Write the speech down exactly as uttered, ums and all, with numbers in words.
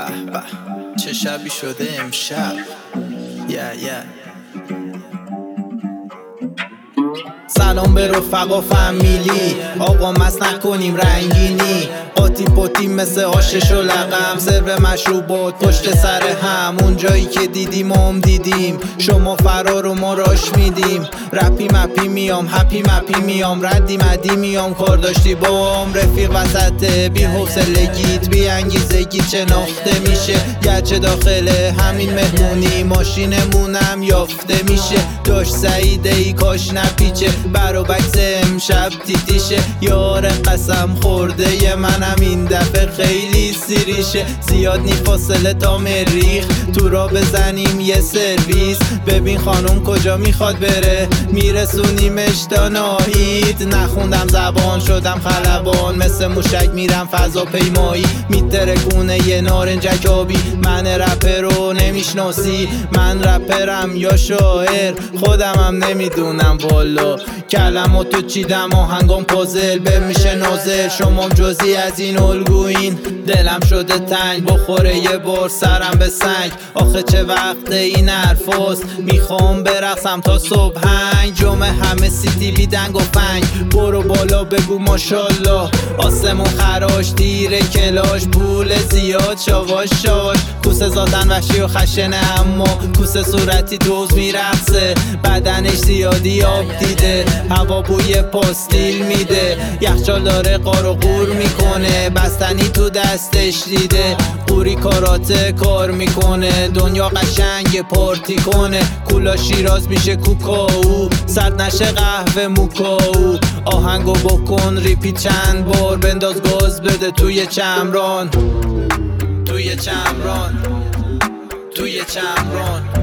به به چه شبی شده امشب. yeah, yeah. سلام به رفقا فامیلی، آقا مست نکنیم رنگینی، قاطی پاتی مثل آشش و لقم، سرو مشروبات پشت سر هم، اون جایی که دیدیم هم دیدیم، شما فرار و ما راش میدیم، رپی مپی میام هپی مپی میام، ردی مدی میام، کار داشتی بام رفیق وسطه، بی حوصلگیت بی انگیزگیت شناخته میشه، گرچه داخله همین مهمونی ماشینمونم یافته میشه، داشت سعیده ای کاش نپیچه، برا بکس امشب تیتیشه، یار قسم خورده ی منم این دفعه خیلی سیریشه، زیاد نی فاصله تا مریخ تو را بزنیم یه سرویس، ببین خانوم کجا میخواد بره میرسونیمش تا ناهید، نخوندم زبان شدم خلبان، مثل موشک میرم فضا پیمایی، میترکونه یه نارنجک آبی، من رپر رو نمیشناسی، من رپرم یا شاعر خودمم نمیدونم والا، کلماتو چیدم آهنگام پازل به میشه نازل، شمام جزی از این الگوین، دلم شده تنگ بخوره یه بار سرم به سنگ، آخه چه وقت این حرفاست میخوام برقصم تا صبح هنگ، جمعه همه سیتی بی دنگ و فنگ، برو بالا بگو ماشالله، آسمون خراش دیره کلاش، پول زیاد شاواش شاواش، کوسه زادن وحشی و خشنه، اما کوسه صورتی دوز میرقصه، بدنش زیادی آب دیده، هوا بوی پاستیل میده، یخچال داره قار و قور میکنه، بستنی تو دستش دیده، قوری کاراته کار میکنه، دنیا قشنگ پارتی کنه، کولا شیراز میشه کوکاو، سرد نشه قهوه موکاو، آهنگو بکن ریپیت چند بار، بنداز گاز بده توی چمران، توی چمران، توی چمران.